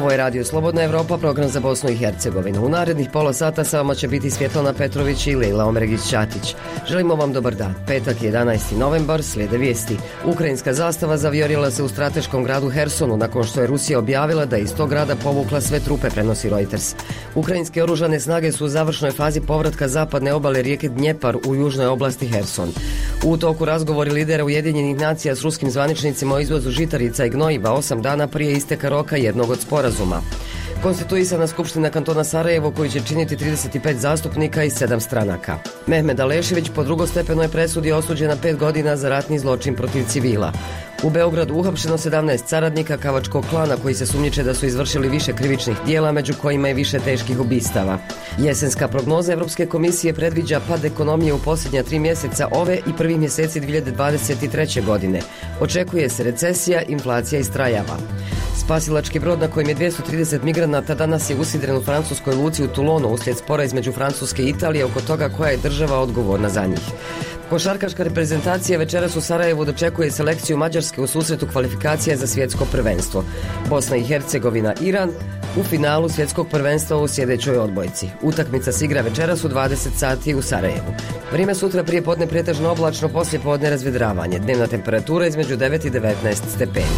Ovo je Radio Slobodna Evropa, program za Bosnu i Hercegovinu. U narednih pola sata sa vama će biti Svjetlana Petrović i Lejla Omregić-Ćatić. Želimo vam dobar dan. Petak je 11. novembar, slijede vijesti. Ukrajinska zastava zavijorila se u strateškom gradu Hersonu nakon što je Rusija objavila da je iz tog grada povukla sve trupe, prenosi Reuters. Ukrajinske oružane snage su u završnoj fazi povratka zapadne obale rijeke Dnjepar u južnoj oblasti Herson. U toku razgovori lidera Ujedinjenih nacija s ruskim zvaničnicima o izvozu žitarica i gnojiva 8 dana prije isteka roka jednog od sporazuma. Konstituisana skupština kantona Sarajevo koji će činiti 35 zastupnika i 7 stranaka. Mehmed Alešević po drugostepenoj presudi osuđen na 5 godina za ratni zločin protiv civila. U Beogradu uhapšeno 17 saradnika Kavačkog klana koji se sumnjiče da su izvršili više krivičnih dijela, među kojima je više teških ubistava. Jesenska prognoza Europske komisije predviđa pad ekonomije u posljednja 3 mjeseca ove i prvih mjeseci 2023. godine. Očekuje se recesija, inflacija istrajava. Spasilački brod na kojem je 230 migranata danas je usidren u francuskoj luci u Toulonu uslijed spora između Francuske i Italije oko toga koja je država odgovorna za njih. Košarkaška reprezentacija večeras u Sarajevu dočekuje selekciju Mađarske u susretu kvalifikacija za svjetsko prvenstvo. Bosna i Hercegovina, Iran u finalu svjetskog prvenstva u sljedećoj odbojci. Utakmica se igra večeras u 20 sati u Sarajevu. Vrijeme sutra prije podne pretežno oblačno, poslije podne razvedravanje. Dnevna temperatura između 9 i 19 stepeni.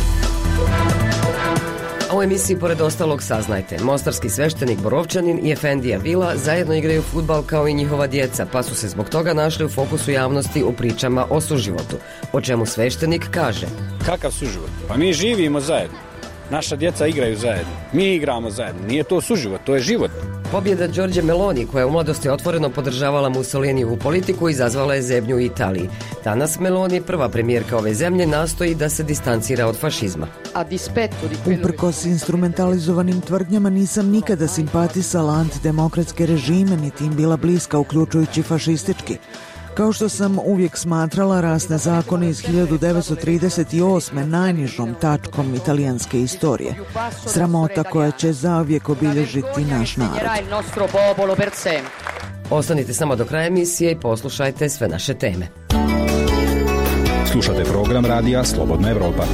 U emisiji pored ostalog saznajte, mostarski sveštenik Borovčanin i Efendija Vila zajedno igraju fudbal kao i njihova djeca, pa su se zbog toga našli u fokusu javnosti u pričama o suživotu. O čemu sveštenik kaže: Kakav suživot? Pa mi živimo zajedno. Naša djeca igraju zajedno. Mi igramo zajedno. Nije to suživot, to je život. Pobjeda Đorđe Meloni, koja u mladosti otvoreno podržavala Mussolinijevu politiku, izazvala je zebnju u Italiji. Danas Meloni, prva premijerka ove zemlje, nastoji da se distancira od fašizma. Uprkos instrumentalizovanim tvrdnjama nisam nikada simpatisala antidemokratske režime, niti im bila bliska, uključujući fašistički. Kao što sam uvijek smatrala rasne zakone iz 1938. najnižom tačkom italijanske istorije. Sramota koja će zauvijek obilježiti naš narod. Ostanite samo do kraja emisije i poslušajte sve naše teme. Slušate program radija Slobodna Evropa.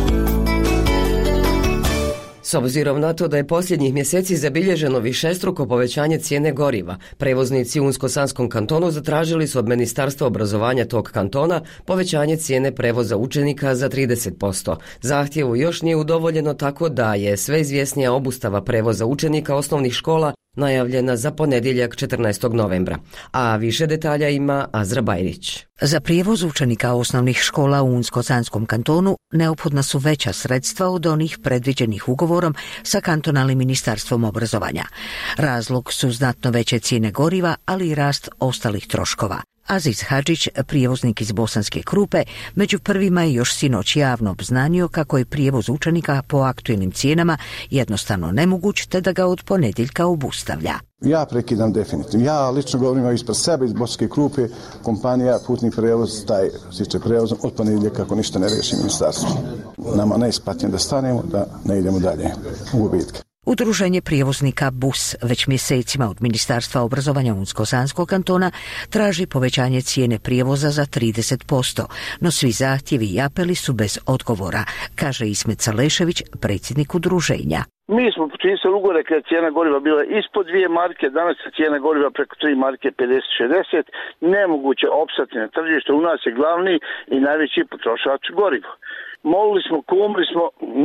S obzirom na to da je posljednjih mjeseci zabilježeno višestruko povećanje cijene goriva, prevoznici u Unsko-Sanskom kantonu zatražili su od Ministarstva obrazovanja tog kantona povećanje cijene prevoza učenika za 30%. Zahtjevu još nije udovoljeno, tako da je sve izvjesnija obustava prevoza učenika osnovnih škola najavljena za ponedjeljak 14. novembra. A više detalja ima Azra Bajrić. Za prijevoz učenika osnovnih škola u Unsko-Sanskom kantonu neophodna su veća sredstva od onih predviđenih ugovorom sa kantonalnim ministarstvom obrazovanja. Razlog su znatno veće cijene goriva, ali i rast ostalih troškova. Aziz Hadžić, prijevoznik iz Bosanske Krupe, među prvima je još sinoć javno obznanio kako je prijevoz učenika po aktualnim cijenama jednostavno nemoguć, te da ga od ponedjeljka obustavlja. Ja prekidam definitivno. Ja lično govorim ispred sebe iz Bosanske Krupe, kompanija Putni prevoz, taj siče prevozom od ponedjeljka kako ništa ne riješi ministarstvo. Nama neisplaćeno da stanemo, da ne idemo dalje u gubitke. Udruženje prijevoznika BUS već mjesecima od Ministarstva obrazovanja Unsko-Sanskog kantona traži povećanje cijene prijevoza za 30%, no svi zahtjevi i apeli su bez odgovora, kaže Ismet Salešević, predsjednik udruženja. Mi smo potpisali ugovore kad je cijena goriva bila ispod 2 marke, danas je cijena goriva preko 3 marke 50-60, nemoguće opstati na tržištu, u nas je glavni i najveći potrošač goriva. Molili smo, kumili smo,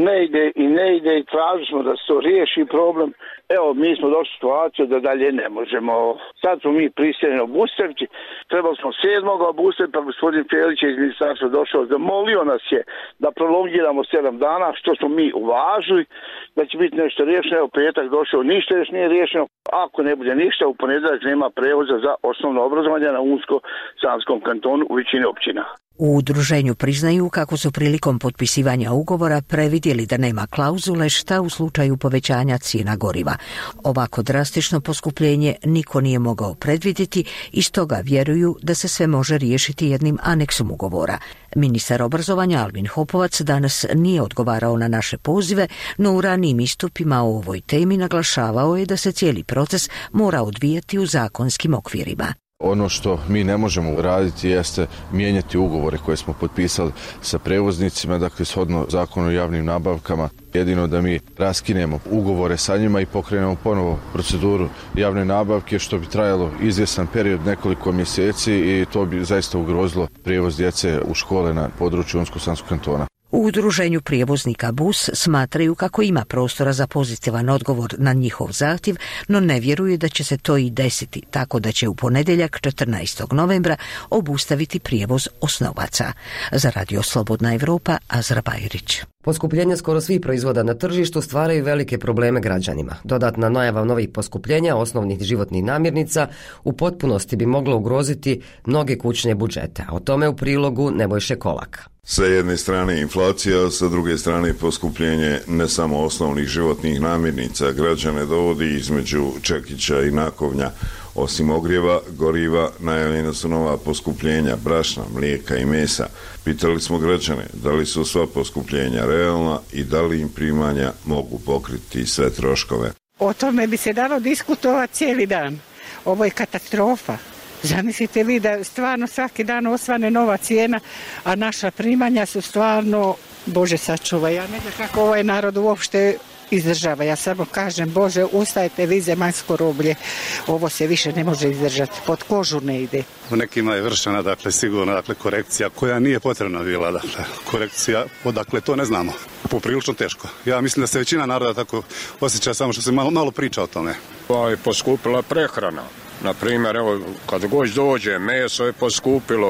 ne ide i tražili smo da se to riješi problem. Evo, mi smo došli u situaciju da dalje ne možemo. Sad smo mi prisiljeni obustaviti. Trebali smo 7. obustaviti, pa gospodin Felić iz ministarstva došao, zamolio nas je da prolongiramo 7 dana, što smo mi uvažili, da će biti nešto riješeno. Evo, petak došao, ništa još nije riješeno. Ako ne bude ništa, u ponedjeljak nema prevoza za osnovno obrazovanje na Unsko-Sanskom kantonu u većini općina. U udruženju priznaju kako su prilikom potpisivanja ugovora previdjeli da nema klauzule šta u slučaju povećanja cijena goriva. Ovako drastično poskupljenje niko nije mogao predvidjeti i stoga vjeruju da se sve može riješiti jednim aneksom ugovora. Ministar obrazovanja Alvin Hopovac danas nije odgovarao na naše pozive, no u ranijim istupima o ovoj temi naglašavao je da se cijeli proces mora odvijati u zakonskim okvirima. Ono što mi ne možemo raditi jeste mijenjati ugovore koje smo potpisali sa prevoznicima, dakle shodno zakonu o javnim nabavkama. Jedino da mi raskinemo ugovore sa njima i pokrenemo ponovo proceduru javne nabavke, što bi trajalo izvjestan period, nekoliko mjeseci, i to bi zaista ugrozilo prijevoz djece u škole na području Unsko-Sanskog kantona. U udruženju prijevoznika BUS smatraju kako ima prostora za pozitivan odgovor na njihov zahtjev, no ne vjeruju da će se to i desiti, tako da će u ponedjeljak 14. novembra obustaviti prijevoz osnovaca. Za Radio Slobodna Evropa, Azra Bajrić. Poskupljenje skoro svih proizvoda na tržištu stvaraju velike probleme građanima. Dodatna najava novih poskupljenja osnovnih životnih namirnica u potpunosti bi moglo ugroziti mnoge kućne budžete, a o tome u prilogu Nebojše Kolaka. Sa jedne strane inflacija, sa druge strane poskupljenje ne samo osnovnih životnih namirnica građane dovodi između čekića i nakovnja. Osim ogrijeva, goriva, najavljena su nova poskupljenja brašna, mlijeka i mesa. Pitali smo građane da li su sva poskupljenja realna i da li im primanja mogu pokriti sve troškove. O tome bi se dalo diskutovati cijeli dan. Ovo je katastrofa. Zamislite vi da stvarno svaki dan osvane nova cijena, a naša primanja su stvarno, Bože sačuvaj, ja ne znam kako ovaj narod uopšte izdržava. Ja samo kažem, Bože, ustajte vi zemaljsko roblje, ovo se više ne može izdržati, pod kožu ne ide. U nekima je vršena, sigurno, korekcija koja nije potrebna bila, korekcija, odakle to ne znamo, poprilično teško. Ja mislim da se većina naroda tako osjeća, samo što se malo priča o tome. Poskupila prehrana. Na primjer, evo, kad god dođe, meso je poskupilo,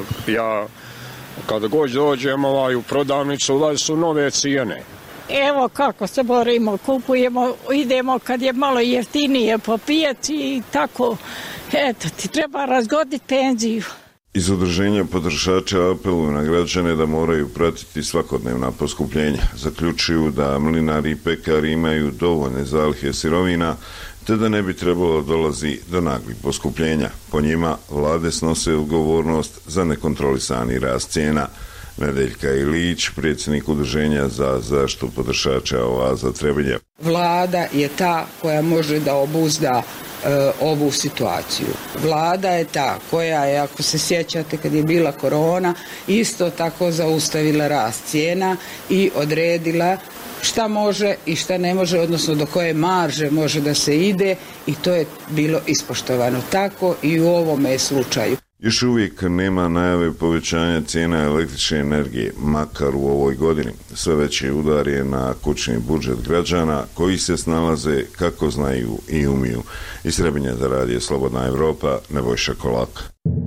kad god dođemo u prodavnicu, su nove cijene. Evo kako se borimo, kupujemo, idemo kad je malo jeftinije po pijaci i tako, eto, ti treba razgoditi penziju. Iz udruženja potrošača apeluju na građane da moraju pratiti svakodnevna poskupljenja. Zaključuju da mlinari i pekari imaju dovoljne zalihe sirovina, te da ne bi trebalo dolazi do naglih poskupljenja. Po njima vlade snose odgovornost za nekontrolisani rast cijena. Nedeljka Ilić, predsjednik udruženja za zaštitu potrošača Oaza Trebinje. Vlada je ta koja može da obuzda ovu situaciju. Vlada je ta koja je, ako se sjećate kad je bila korona, isto tako zaustavila rast cijena i odredila šta može i šta ne može, odnosno do koje marže može da se ide, i to je bilo ispoštovano. Tako i u ovome slučaju. Još uvijek nema najave povećanja cijena električne energije, makar u ovoj godini. Sve veći udar je na kućni budžet građana koji se snalaze kako znaju i umiju. Iz Trebinja za Radio Slobodna Evropa, Nebojša Kolaka.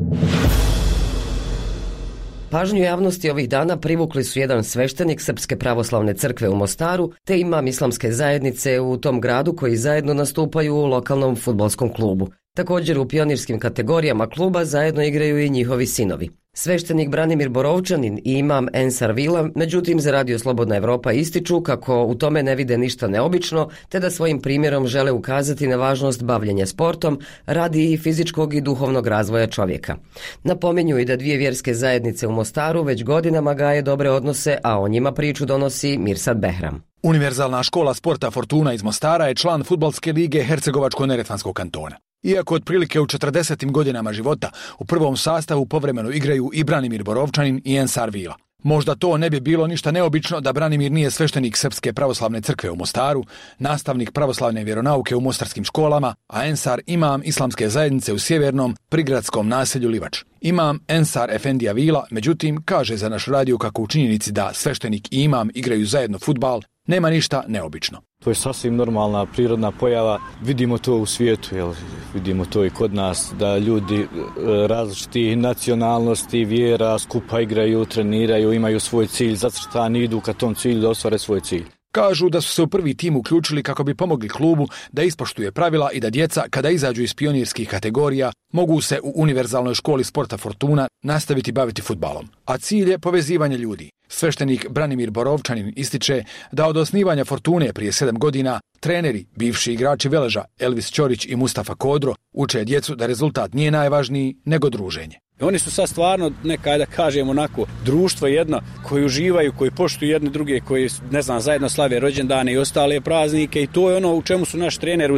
Pažnju javnosti ovih dana privukli su jedan sveštenik Srpske pravoslavne crkve u Mostaru te imam islamske zajednice u tom gradu koji zajedno nastupaju u lokalnom fudbalskom klubu. Također u pionirskim kategorijama kluba zajedno igraju i njihovi sinovi. Sveštenik Branimir Borovčanin i imam Ensar Vila, međutim za Radio Slobodna Evropa ističu kako u tome ne vide ništa neobično, te da svojim primjerom žele ukazati na važnost bavljenja sportom radi i fizičkog i duhovnog razvoja čovjeka. Napominju i da dvije vjerske zajednice u Mostaru već godinama gaje dobre odnose, a o njima priču donosi Mirsad Behram. Univerzalna škola sporta Fortuna iz Mostara je član fudbalske lige Hercegovačko-Neretvanskog kantona. Iako otprilike u 40. godinama života u prvom sastavu povremeno igraju i Branimir Borovčanin i Ensar Vila. Možda to ne bi bilo ništa neobično da Branimir nije sveštenik Srpske pravoslavne crkve u Mostaru, nastavnik pravoslavne vjeronauke u mostarskim školama, a Ensar imam islamske zajednice u sjevernom prigradskom naselju Livač. Imam Ensar Efendija Vila, međutim, kaže za naš radio kako u činjenici da sveštenik i imam igraju zajedno fudbal, nema ništa neobično. To je sasvim normalna, prirodna pojava. Vidimo to u svijetu, vidimo to i kod nas, da ljudi različitih nacionalnosti, vjera, skupa igraju, treniraju, imaju svoj cilj zacrtan i idu ka tom cilju da ostvare svoj cilj. Kažu da su se u prvi tim uključili kako bi pomogli klubu da ispoštuje pravila i da djeca, kada izađu iz pionirskih kategorija, mogu se u Univerzalnoj školi sporta Fortuna nastaviti baviti fudbalom. A cilj je povezivanje ljudi. Sveštenik Branimir Borovčanin ističe da od osnivanja Fortune prije 7 godina treneri, bivši igrači Veleža Elvis Ćorić i Mustafa Kodro uče djecu da rezultat nije najvažniji nego druženje. Oni su sad stvarno, da kažemo onako, društvo jedno koji uživaju, koji poštuju jedne druge, koji, zajedno slave rođendane i ostale praznike, i to je ono u čemu su naš trener uspjeli.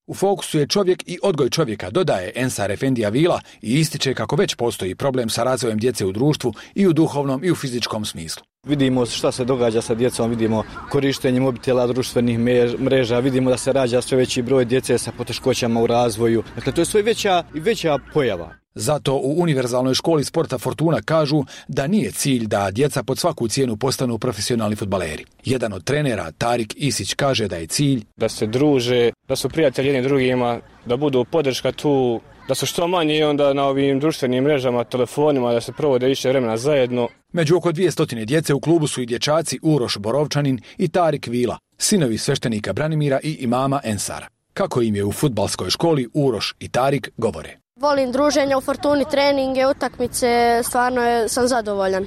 U fokusu je čovjek i odgoj čovjeka, dodaje Ensar Efendija Vila i ističe kako već postoji problem sa razvojem djece u društvu i u duhovnom i u fizičkom smislu. Vidimo šta se događa sa djecom, vidimo korištenje mobitela, društvenih mreža, vidimo da se rađa sve veći broj djece sa poteškoćama u razvoju. Dakle, to je sve veća pojava. Zato u Univerzalnoj školi sporta Fortuna kažu da nije cilj da djeca pod svaku cijenu postanu profesionalni fudbaleri. Jedan od trenera, Tarik Isić, kaže da je cilj da se druže, da su prijatelji jedni drugima, da budu podrška tu, da su što manje i onda na ovim društvenim mrežama, telefonima, da se provode više vremena zajedno. Među oko 200 djece u klubu su i dječaci Uroš Borovčanin i Tarik Vila, sinovi sveštenika Branimira i imama Ensara. Kako im je u fudbalskoj školi, Uroš i Tarik govore. Volim druženja u Fortuni, treninge, utakmice, stvarno sam zadovoljan.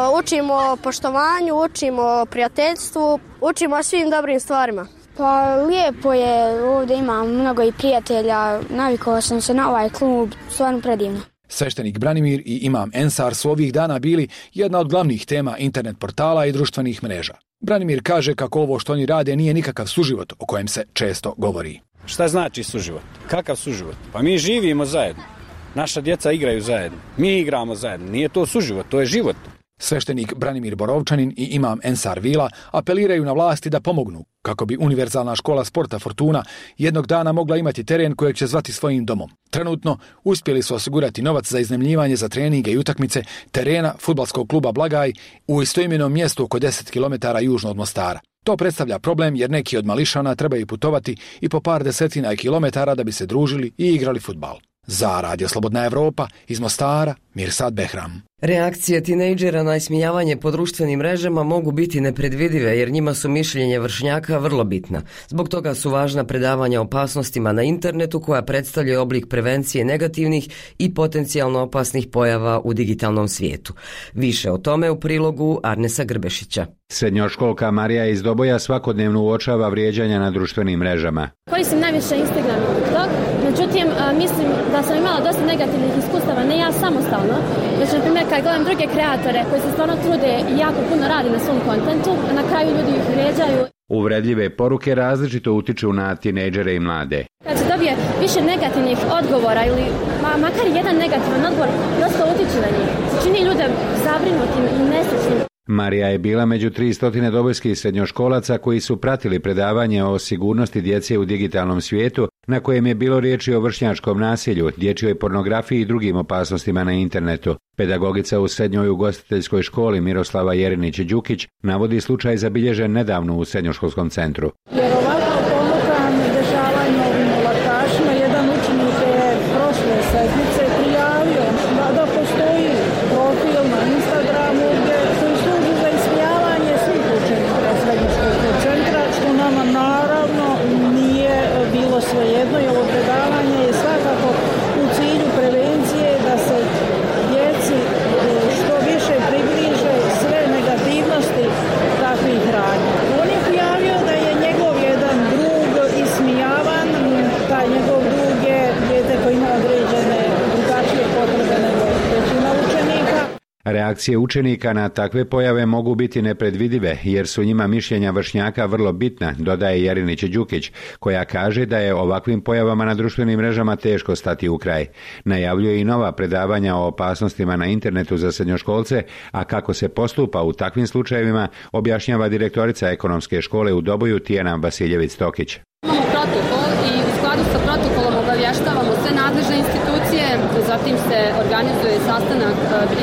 Učimo poštovanju, učimo prijateljstvu, učimo svim dobrim stvarima. Pa lijepo je, ovdje imam mnogo i prijatelja, navikao sam se na ovaj klub, stvarno predivno. Sveštenik Branimir i imam Ensar su ovih dana bili jedna od glavnih tema internet portala i društvenih mreža. Branimir kaže kako ovo što oni rade nije nikakav suživot o kojem se često govori. Šta znači suživot? Kakav suživot? Pa mi živimo zajedno. Naša djeca igraju zajedno. Mi igramo zajedno. Nije to suživot, to je život. Sveštenik Branimir Borovčanin i imam Ensar Vila apeliraju na vlasti da pomognu kako bi Univerzalna škola sporta Fortuna jednog dana mogla imati teren kojeg će zvati svojim domom. Trenutno uspjeli su osigurati novac za iznajmljivanje za treninge i utakmice terena fudbalskog kluba Blagaj u istoimenom mjestu oko 10 km južno od Mostara. To predstavlja problem jer neki od mališana trebaju putovati i po par desetina kilometara da bi se družili i igrali fudbal. Za Radio Slobodna Evropa iz Mostara, Mirsad Behram. Reakcije tinejdžera na ismijavanje po društvenim mrežama mogu biti nepredvidive jer njima su mišljenje vršnjaka vrlo bitna. Zbog toga su važna predavanja o opasnostima na internetu koja predstavljaju oblik prevencije negativnih i potencijalno opasnih pojava u digitalnom svijetu. Više o tome u prilogu Arnesa Grbešića. Srednjoškolka Marija iz Doboja svakodnevno uočava vrijeđanja na društvenim mrežama. Koristim najviše Instagram i TikTok, međutim mislim da sam imala dosta negativnih iskustava, ne ja samostalno, već na primjer kad gledam druge kreatore koji se stvarno trude i jako puno radi na svom kontentu, a na kraju ljudi ih vrijeđaju. Uvredljive poruke različito utiču na tinejdžere i mlade. Kad se dobije više negativnih odgovora ili makar jedan negativan odgovor, prosto utiče na njih. Čini ljude zabrinutim i nesrećnim. Marija je bila među 300 dobojskih srednjoškolaca koji su pratili predavanje o sigurnosti djece u digitalnom svijetu, na kojem je bilo riječi o vršnjačkom nasilju, dječjoj pornografiji i drugim opasnostima na internetu. Pedagogica u srednjoj ugostiteljskoj školi Miroslava Jerinić-Đukić navodi slučaj zabilježen nedavno u srednjoškolskom centru. Vjerovatno ponukan dešavanja ovim molakašima, jedan učenik je prošle sedmice prijavio da postoji profil na Instagramu koji služi za ismijavanje svih učenika srednjoškolskog centra, što nama naravno nije bilo svejedno, jer ovo predavanje je svakako u cilju prevencije da se djeci što više približe sve negativnosti takvih radnji. On je prijavio da je njegov jedan drug ismijavan, taj njegov drug je dijete koji ima određene drugačije potrebe nego većina učenika. Reakcije učenika na takve pojave mogu biti nepredvidive jer su njima mišljenja vršnjaka vrlo bitna, dodaje Jerinić-Đukić, koja kaže da je ovakvim pojavama na društvenim mrežama teško stati u kraj. Najavljuje i nova predavanja o opasnostima na internetu za srednjoškolce, a kako se postupa u takvim slučajevima objašnjava direktorica ekonomske škole u Doboju Tijana Vasiljević-Stokić. Imamo protokol i u skladu sa protokolom obavještavamo sve nadležne institucije, zatim se organizuje sastanak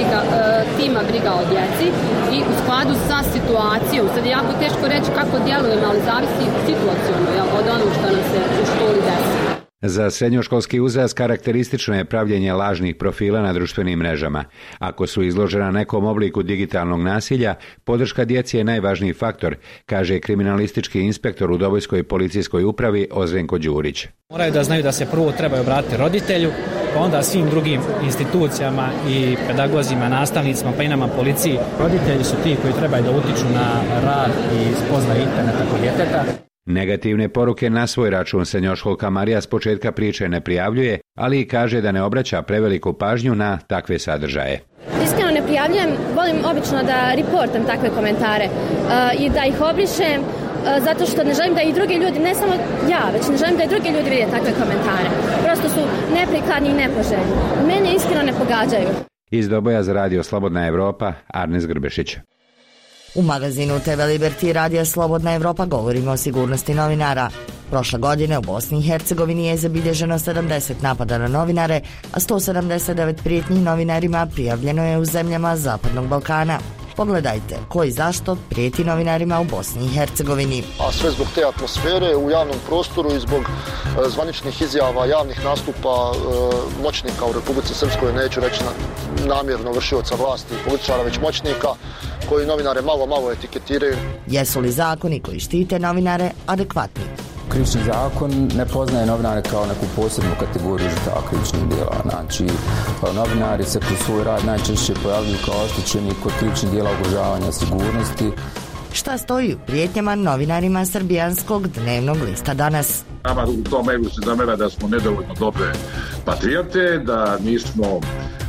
tima briga o djeci i u skladu sa situacijom. Sad je jako teško reći kako djelujemo, ali zavisi situaciono od onog što nam se u školi desi. Za srednjoškolski uzrast karakteristično je pravljenje lažnih profila na društvenim mrežama. Ako su izložena nekom obliku digitalnog nasilja, podrška djeci je najvažniji faktor, kaže kriminalistički inspektor u Dobojskoj policijskoj upravi Ozrenko Đurić. Moraju da znaju da se prvo trebaju obratiti roditelju, pa onda svim drugim institucijama i pedagozima, nastavnicima, pa i nama policiji. Roditelji su ti koji trebaju da utiču na rad i spoznaju interneta kod djeteta. Negativne poruke na svoj račun srednjoškolka Marija s početka priče ne prijavljuje, ali i kaže da ne obraća preveliku pažnju na takve sadržaje. Iskreno ne prijavljujem, volim obično da reportam takve komentare i da ih obrišem zato što ne želim da i drugi ljudi, ne samo ja, već ne želim da i drugi ljudi vide takve komentare. Prosto su neprikladni i nepoželjni. Mene iskreno ne pogađaju. Iz Doboja za Radio Slobodna Evropa, Arnes Grbešić. U magazinu TV Liberty Radija Slobodna Evropa govorimo o sigurnosti novinara. Prošle godine u Bosni i Hercegovini je zabilježeno 70 napada na novinare, a 179 prijetnji novinarima prijavljeno je u zemljama Zapadnog Balkana. Pogledajte ko i zašto prijeti novinarima u Bosni i Hercegovini. A sve zbog te atmosfere u javnom prostoru i zbog zvaničnih izjava, javnih nastupa moćnika u Republici Srpskoj, neću reći namjerno vršioca vlasti i političara, već moćnika koji novinare malo etiketiraju. Jesu li zakoni koji štite novinare adekvatni? Krivični zakon ne poznaje novinare kao neku posebnu kategoriju žrtava krivičnih djela. Znači, novinari se kroz svoj rad najčešće pojavljuju kao oštećeni kod krivičnih djela ugrožavanja sigurnosti. Šta stoji u prijetnjama novinarima srbijanskog dnevnog lista danas? Nama u tom mailu se zamera da smo nedovoljno dobre patriote, da nismo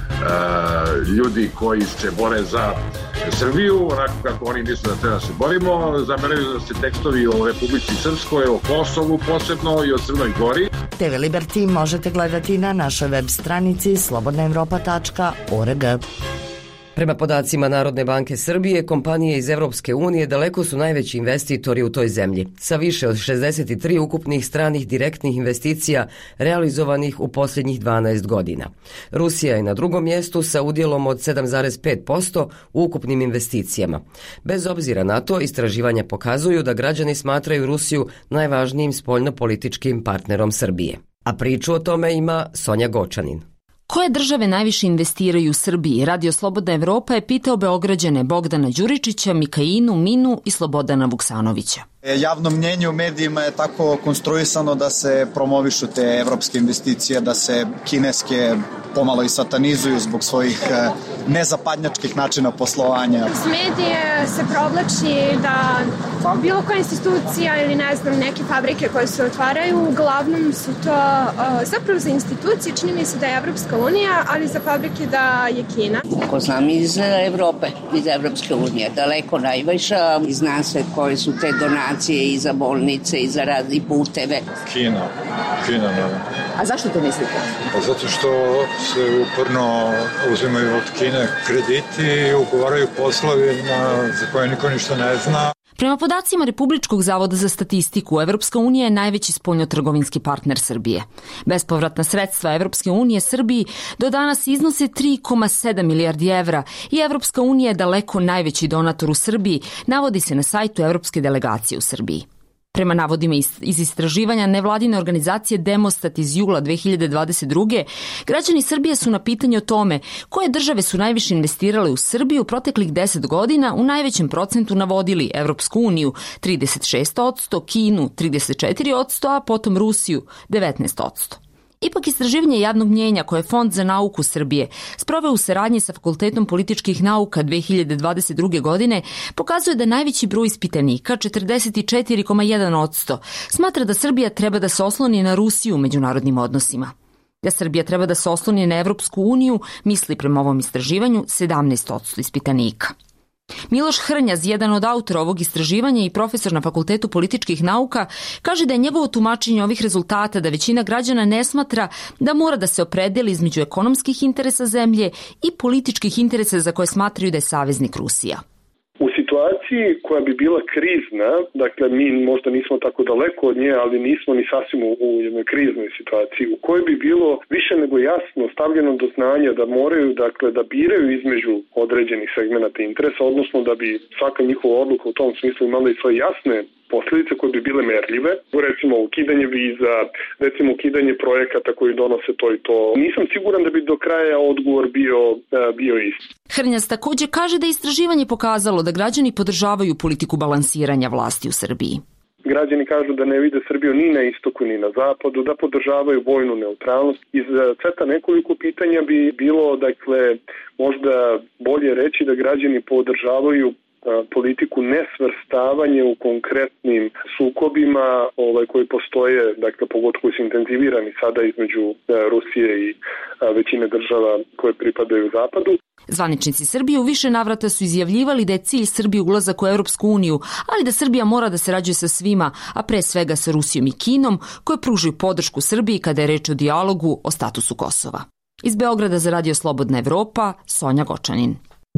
ljudi koji se bore za Srbiju, onako kako oni misle da treba se borimo. Zameraju da se tekstovi o Republici Srpskoj, o Kosovu posebno i o Crnoj Gori. TV Liberty možete gledati na našoj web stranici slobodnaevropa.org. Prema podacima Narodne banke Srbije, kompanije iz Evropske unije daleko su najveći investitori u toj zemlji, sa više od 63 ukupnih stranih direktnih investicija realizovanih u posljednjih 12 godina. Rusija je na drugom mjestu sa udjelom od 7,5% u ukupnim investicijama. Bez obzira na to, istraživanja pokazuju da građani smatraju Rusiju najvažnijim spoljnopolitičkim partnerom Srbije. A priču o tome ima Sonja Gočanin. Koje države najviše investiraju u Srbiji? Radio Slobodna Evropa je pitao Beograđane Bogdana Đuričića, Mikainu, Minu i Slobodana Vuksanovića. Javno mnjenje u medijima je tako konstruisano da se promovišu te evropske investicije, da se kineske pomalo i satanizuju zbog svojih nezapadnjačkih načina poslovanja. S medije se provlači da bilo koja institucija ili neke fabrike koje se otvaraju, uglavnom su to zapravo za institucije, čini mi se da je Evropska unija, ali za fabrike da je Kina. Ko znam iz Evrope, iz Evropske unije, daleko najviša, zna se koje su te donacije i za bolnice i za razne puteve. Kina, naravno. A zašto to mislite? Zato što se uporno uzimaju od Kine krediti i ugovaraju poslovi za koje niko ništa ne zna. Prema podacima Republičkog zavoda za statistiku, Evropska unija je najveći spoljnotrgovinski partner Srbije. Bespovratna sredstva Evropske unije Srbiji do danas iznose 3,7 milijardi evra i Evropska unija je daleko najveći donator u Srbiji, navodi se na sajtu Evropske delegacije u Srbiji. Prema navodima iz istraživanja nevladine organizacije Demostat iz jula 2022. građani Srbije su na pitanje o tome koje države su najviše investirale u Srbiju u proteklih 10 godina u najvećem procentu navodili Evropsku uniju 36%, Kinu 34%, a potom Rusiju 19%. Ipak istraživanje javnog mnjenja koje je Fond za nauku Srbije sproveo u saradnji sa Fakultetom političkih nauka 2022. godine pokazuje da najveći broj ispitanika, 44,1%, smatra da Srbija treba da se osloni na Rusiju u međunarodnim odnosima. Da Srbija treba da se osloni na Evropsku uniju, misli prema ovom istraživanju 17% ispitanika. Miloš Hrnjaz, jedan od autora ovog istraživanja i profesor na Fakultetu političkih nauka, kaže da je njegovo tumačenje ovih rezultata da većina građana ne smatra da mora da se opredeli između ekonomskih interesa zemlje i političkih interesa za koje smatraju da je saveznik Rusija. U situaciji koja bi bila krizna, dakle mi možda nismo tako daleko od nje, ali nismo ni sasvim u jednoj kriznoj situaciji, u kojoj bi bilo više nego jasno stavljeno do znanja da moraju, dakle, da biraju između određenih segmenata interesa, odnosno da bi svaka njihova odluka u tom smislu imala i svoje jasne posljedice koje bi bile merljive, recimo ukidanje viza, recimo ukidanje projekata koji donose to i to. Nisam siguran da bi do kraja odgovor bio isti. Hrnjac također kaže da je istraživanje pokazalo da građani podržavaju politiku balansiranja vlasti u Srbiji. Građani kažu da ne vide Srbiju ni na istoku ni na zapadu, da podržavaju vojnu neutralnost. Iz seta nekoliko pitanja bi bilo, dakle, možda bolje reći da građani podržavaju politiku nesvrstavanje u konkretnim sukobima koji postoje, dakle pogotovo koji su intenzivirani sada između Rusije i većine država koje pripadaju Zapadu. Zvaničnici Srbije u više navrata su izjavljivali da je cilj Srbije ulazak u Europsku uniju, ali da Srbija mora da sarađuje sa svima, a pre svega sa Rusijom i Kinom, koje pružaju podršku Srbiji kada je reč o dijalogu o statusu Kosova. Iz Beograda za Radio Slobodna Evropa, Sonja Gočanin.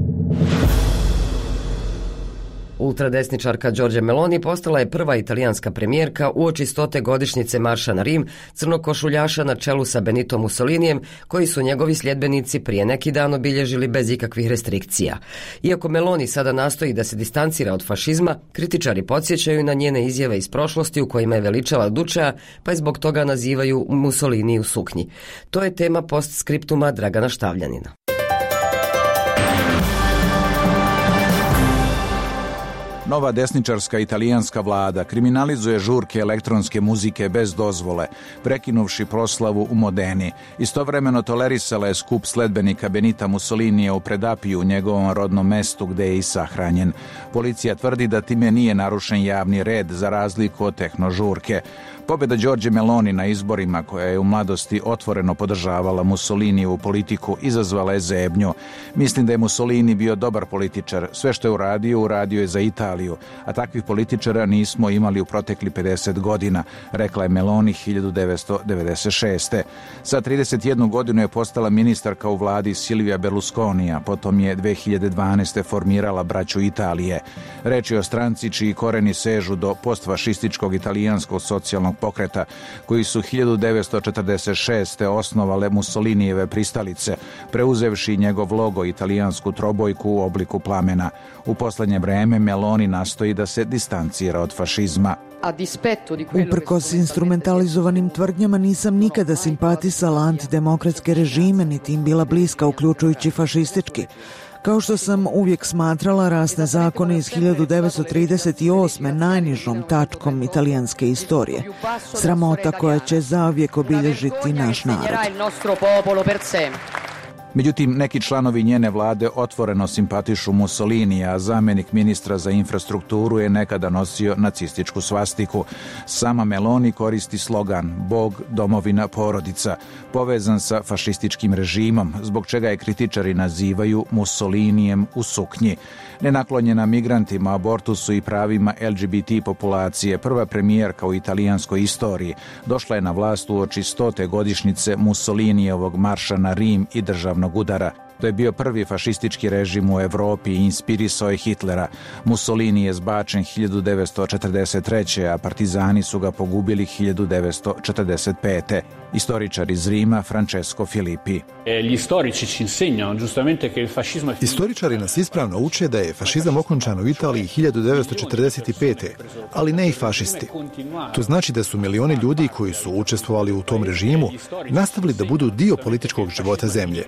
Ultradesničarka Giorgia Meloni postala je prva italijanska premijerka uoči 100. godišnjice marša na Rim crnokošuljaša na čelu sa Benitom Mussolinijem, koji su njegovi sljedbenici prije neki dan obilježili bez ikakvih restrikcija. Iako Meloni sada nastoji da se distancira od fašizma, kritičari podsjećaju na njene izjave iz prošlosti u kojima je veličala Dučea, pa je zbog toga nazivaju Mussolini u suknji. To je tema postskriptuma Dragana Štavljanina. Nova desničarska italijanska vlada kriminalizuje žurke elektronske muzike bez dozvole, prekinuvši proslavu u Modeni. Istovremeno tolerisala je skup sledbenika Benita Mussolinija u Predapiju, u njegovom rodnom mestu gde je i sahranjen. Policija tvrdi da time nije narušen javni red za razliku od tehno žurke. Pobjeda Giorgie Meloni na izborima, koja je u mladosti otvoreno podržavala Mussolinijevu politiku, izazvala je zebnju. Mislim da je Mussolini bio dobar političar. Sve što je uradio je za Italiju, a takvih političara nismo imali u protekli 50 godina, rekla je Meloni 1996. Sa 31 godinu je postala ministarka u vladi Silvija Berlusconija, potom je 2012. formirala Braću Italije. Reč je o stranci čiji koreni sežu do postfašističkog italijanskog socijalnog pokreta, koji su 1946. osnovale Mussolinijeve pristalice, preuzevši njegov logo italijansku trobojku u obliku plamena. U poslednje vreme Meloni nastoji da se distancira od fašizma. Uprkos instrumentalizovanim tvrdnjama nisam nikada simpatisala antidemokratske režime, niti im bila bliska, uključujući fašistički. Kao što sam uvijek smatrala rasne zakone iz 1938. najnižom tačkom italijanske istorije. Sramota koja će zauvijek obilježiti naš narod. Međutim, neki članovi njene vlade otvoreno simpatišu Mussolinija, a zamjenik ministra za infrastrukturu je nekada nosio nacističku svastiku. Sama Meloni koristi slogan Bog, domovina, porodica, povezan sa fašističkim režimom, zbog čega je kritičari nazivaju Mussolinijem u suknji. Nenaklonjena migrantima, abortusu i pravima LGBT populacije, prva premijerka u italijanskoj istoriji, došla je na vlast uoči 100. godišnjice Mussolinijevog marša na Rim i državnog udara. To je bio prvi fašistički režim u Evropi i inspirisao je Hitlera. Mussolini je zbačen 1943. a partizani su ga pogubili 1945. Istoričar iz Rima Francesco Filippi. Istoričari nas ispravno uče da je fašizam okončan u Italiji 1945. ali ne i fašisti. To znači da su milioni ljudi koji su učestvovali u tom režimu nastavili da budu dio političkog života zemlje.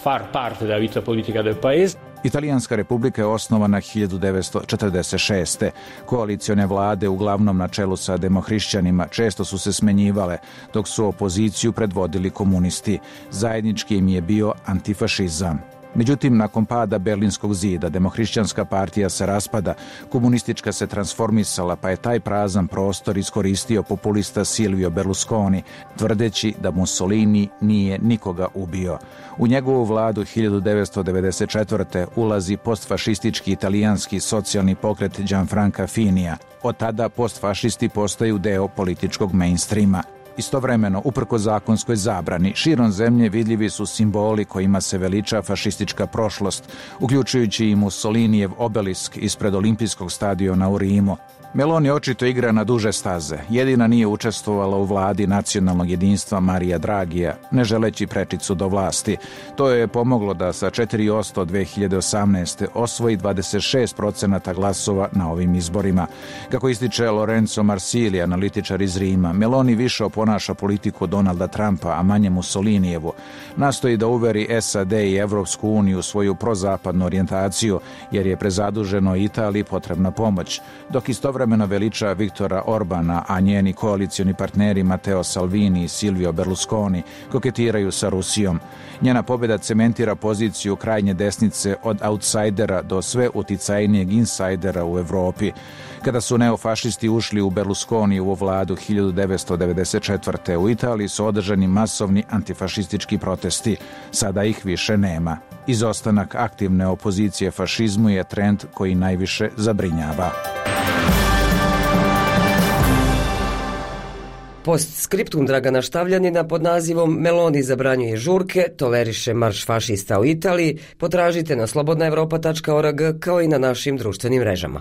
Italijanska republika je osnovana 1946. Koalicione vlade, uglavnom na čelu sa demohrišćanima, često su se smenjivale, dok su opoziciju predvodili komunisti. Zajednički im je bio antifašizam. Međutim, nakon pada Berlinskog zida, demohrišćanska partija se raspada, komunistička se transformisala, pa je taj prazan prostor iskoristio populista Silvio Berlusconi, tvrdeći da Mussolini nije nikoga ubio. U njegovu vladu 1994. ulazi postfašistički italijanski socijalni pokret Gianfranca Finija. Od tada postfašisti postaju deo političkog mainstreama. Istovremeno, uprkos zakonskoj zabrani, širom zemlje vidljivi su simboli kojima se veliča fašistička prošlost, uključujući i Mussolinijev obelisk ispred olimpijskog stadiona u Rimu. Meloni očito igra na duže staze. Jedina nije učestvovala u vladi nacionalnog jedinstva Marija Dragija, ne želeći prečicu do vlasti. To je pomoglo da sa 4% 2018. osvoji 26% glasova na ovim izborima. Kako ističe Lorenzo Marsili, analitičar iz Rima, Meloni više oponaša politiku Donalda Trumpa, a manje Mussolinijevu. Nastoji da uveri SAD i Evropsku uniju svoju prozapadnu orijentaciju, jer je prezaduženo Italiji potrebna pomoć, dok istovremeno Istovremeno veliča Viktora Orbana, a njeni koalicioni partneri Matteo Salvini i Silvio Berlusconi koketiraju sa Rusijom. Njena pobjeda cementira poziciju krajnje desnice od outsidera do sve uticajnijeg insajdera u Evropi. Kada su neofašisti ušli u Berlusconijevu vladu 1994. u Italiji su održani masovni antifašistički protesti. Sada ih više nema. Izostanak aktivne opozicije fašizmu je trend koji najviše zabrinjava. Postskriptum Dragana Štavljanina pod nazivom Meloni zabranjuje žurke, toleriše marš fašista u Italiji potražite na slobodnaevropa.org kao i na našim društvenim mrežama.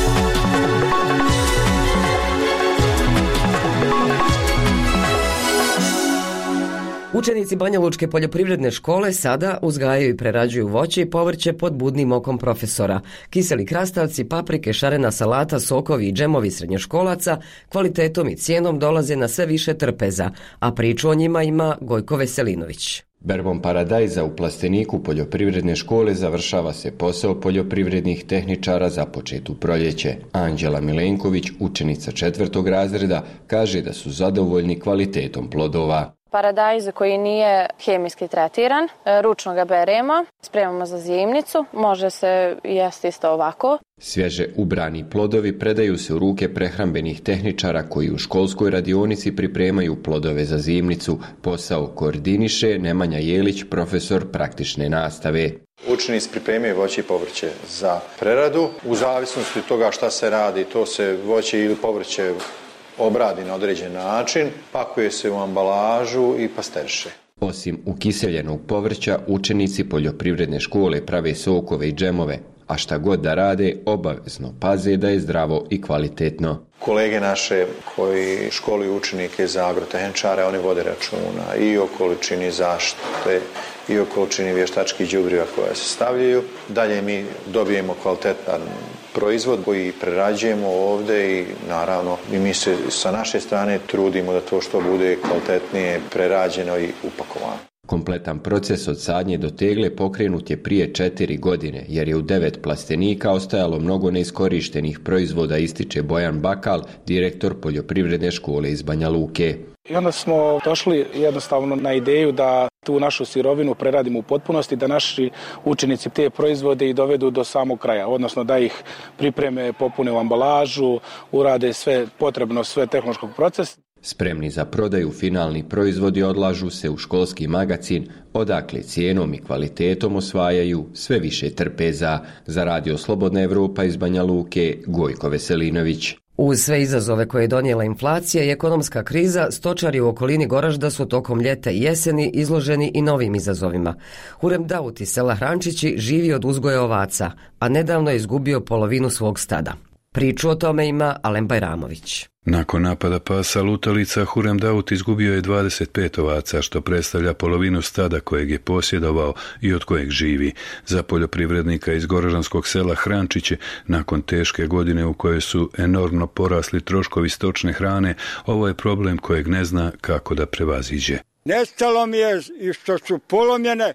Učenici Banja Lučke poljoprivredne škole sada uzgajaju i prerađuju voće i povrće pod budnim okom profesora. Kiseli krastavci, paprike, šarena salata, sokovi i džemovi srednjoškolaca kvalitetom i cijenom dolaze na sve više trpeza, a priču o njima ima Gojko Veselinović. Berbom paradajza u plasteniku poljoprivredne škole završava se posao poljoprivrednih tehničara započet u proljeće. Anđela Milenković, učenica 4. razreda, kaže da su zadovoljni kvalitetom plodova. Paradajz koji nije hemijski tretiran, ručno ga beremo, spremamo za zimnicu, može se jesti isto ovako. Svježe ubrani plodovi predaju se u ruke prehrambenih tehničara koji u školskoj radionici pripremaju plodove za zimnicu. Posao koordiniše Nemanja Jelić, profesor praktične nastave. Učenici pripremaju voće i povrće za preradu. U zavisnosti od toga šta se radi, to se voće ili povrće obradi na određen način, pakuje se u ambalažu i pasteriše. Osim ukiseljenog povrća, učenici poljoprivredne škole prave sokove i džemove, a šta god da rade, obavezno paze da je zdravo i kvalitetno. Kolege naše koji školuju učenike za agrotehničare, oni vode računa i o količini zaštite i o količini vještačkih đubriva koja se stavljaju. Dalje mi dobijemo kvalitetan proizvod koji prerađujemo ovdje i naravno i mi se sa naše strane trudimo da to što bude kvalitetnije prerađeno i upakovano. Kompletan proces od sadnje do tegle pokrenut je prije 4 godine, jer je u 9 plastenika ostajalo mnogo neiskorištenih proizvoda, ističe Bojan Bakal, direktor poljoprivredne škole iz Banja Luke. I onda smo došli jednostavno na ideju da tu našu sirovinu preradimo u potpunosti, da naši učenici te proizvode i dovedu do samog kraja, odnosno da ih pripreme, popune u ambalažu, urade sve potrebno, sve tehnološkog procesa. Spremni za prodaju finalni proizvodi odlažu se u školski magacin, odakle cijenom i kvalitetom osvajaju sve više trpeza. Za Radio Slobodna Evropa iz Banja Luke, Gojko Veselinović. Uz sve izazove koje je donijela inflacija i ekonomska kriza, stočari u okolini Goražda su tokom ljeta i jeseni izloženi i novim izazovima. Hurem Daut iz sela Hrančići živi od uzgoja ovaca, a nedavno je izgubio polovinu svog stada. Priču o tome ima Alen Bajramović. Nakon napada pasa lutalica, Hurem Daut izgubio je 25 ovaca, što predstavlja polovinu stada kojeg je posjedovao i od kojeg živi. Za poljoprivrednika iz goražanskog sela Hrančiće, nakon teške godine u kojoj su enormno porasli troškovi stočne hrane, ovo je problem kojeg ne zna kako da prevaziđe. Nestalo mi je i što su polomljene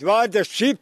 25,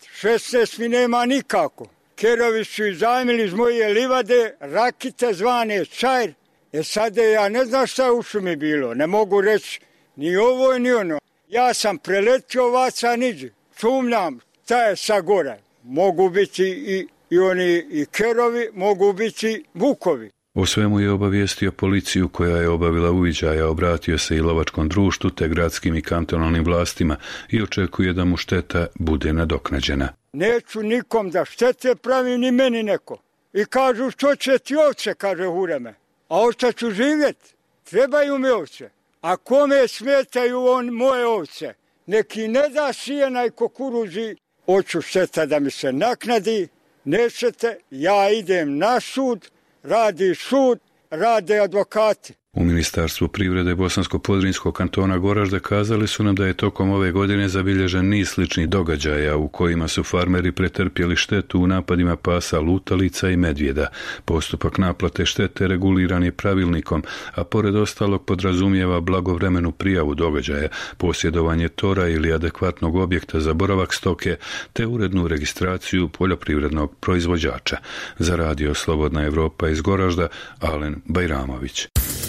16 mi nema nikako. Kerovi su izajmili iz moje livade, rakite zvane čajr. Sada ja ne znam šta u šumi bilo, ne mogu reći ni ovo ni ono. Ja sam preletio ovaca niđe, sumnjam šta je sa gore. Mogu biti i oni i kerovi, mogu biti vukovi. O svemu je obavijestio policiju koja je obavila uviđaja, obratio se i lovačkom društvu te gradskim i kantonalnim vlastima i očekuje da mu šteta bude nadoknađena. Neću nikom da štete pravi ni meni neko. I kažu što će ti ovce, kaže Hureme. A ovce ću živjeti, trebaju mi ovce. A kome smetaju moje ovce? Neki ne da sijena i kukuruzi, hoću šteta da mi se naknadi, nećete, ja idem na sud, radi sud, rade advokati. U Ministarstvu privrede Bosansko-Podrinjskog kantona Goražde kazali su nam da je tokom ove godine zabilježen niz sličnih događaja u kojima su farmeri pretrpjeli štetu u napadima pasa lutalica i medvjeda. Postupak naplate štete reguliran je pravilnikom, a pored ostalog podrazumijeva blagovremenu prijavu događaja, posjedovanje tora ili adekvatnog objekta za boravak stoke, te urednu registraciju poljoprivrednog proizvođača. Za Radio Slobodna Evropa iz Goražda, Alen Bajramović.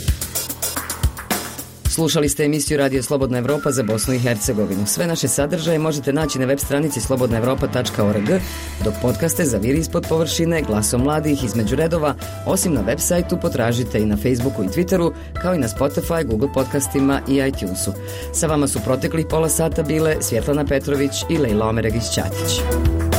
Slušali ste emisiju Radio Slobodna Evropa za Bosnu i Hercegovinu. Sve naše sadržaje možete naći na web stranici slobodnaevropa.org, dok podcaste za Vir ispod površine, Glasom mladih, Između redova, osim na web sajtu potražite i na Facebooku i Twitteru, kao i na Spotify, Google podcastima i iTunesu. Sa vama su proteklih pola sata bile Svjetlana Petrović i Lejla Omeregić-Ćatić.